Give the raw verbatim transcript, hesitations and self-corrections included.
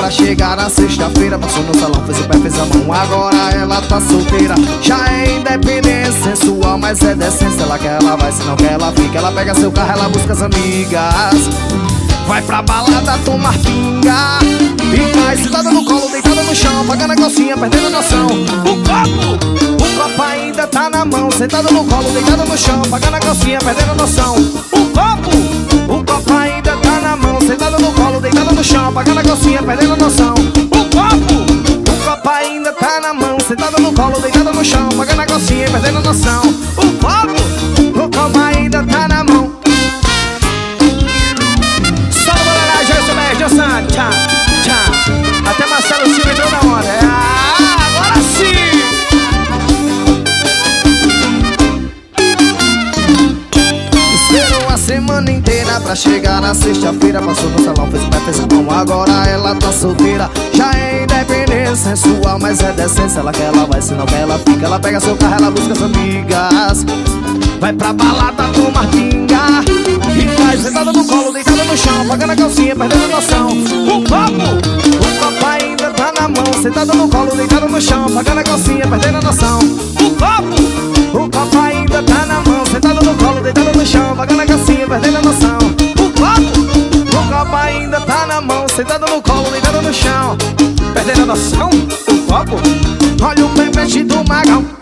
pra chegar na sexta-feira. Passou no salão, fez o pé, fez a mão. Agora ela tá solteira. Já é independência sensual, mas é decência. Ela quer, ela vai, se não quer, ela fica. Ela pega seu carro, ela busca as amigas. Vai pra balada tomar pinga e vai sentada no colo, deitada no chão, apagando a calcinha, perdendo a noção. O copo, o copo ainda tá na mão. Sentada no colo, deitada no chão, apagando a calcinha, perdendo a noção. O copo, o copo ainda tá na mão. Sentada no colo, deitada no chão, apagando a calcinha, perdendo a noção. O copo, o copo ainda tá na mão. Sentada no colo, deitada no chão, apagando a calcinha, perdendo a noção. O copo, o copo ainda tá na mão. Tchá, tchá. Até Marcelo Silva entrou na onda. Ah, agora sim! Esperou a semana inteira pra chegar na sexta-feira. Passou no salão, fez o pé, fez a mão. Agora ela tá solteira. Já é independência sensual, mas é decência. Ela quer, ela vai, se não quer, ela fica. Ela pega seu carro, ela busca as amigas. Vai pra balada tomar pinga e vai sentada no colo, deitada no chão, apagando a calcinha, perdendo a noção. O copo, o copo ainda tá na mão. Sentada no colo, deitada no chão, apagando a calcinha, perdendo a noção. O copo, o copo ainda tá na mão. Sentada no colo, deitada no chão, apagando a calcinha, perdendo a noção. O copo, o copo ainda tá na mão. Sentada no colo, deitada no chão, perdendo a noção. O copo, olha o pepete do magão.